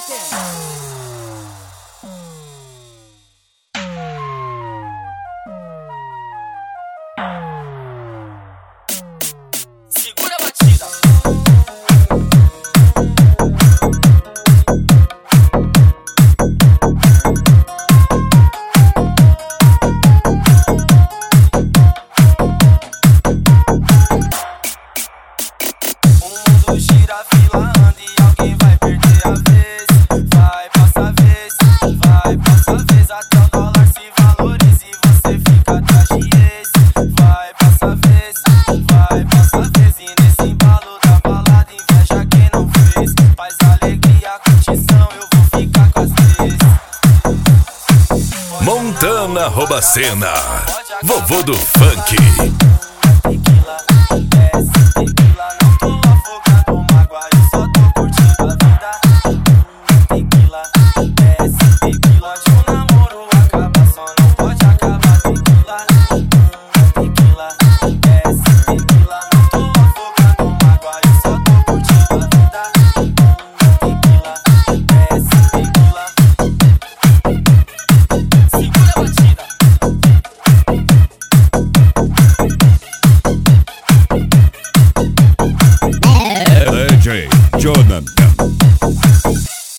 Segura a batida. O mundo gira, a fila anda e alguém vai perder a vez. Vai, passa a vez, vai, passa a vez. Até o dólar se valoriza e você fica atrás de ex. Vai, passa a vez, vai, passa a vez. E nesse embalo da balada inveja quem não fez. Faz alegria, curtição, eu vou ficar com as três. Montana Robacena, vovô do funk.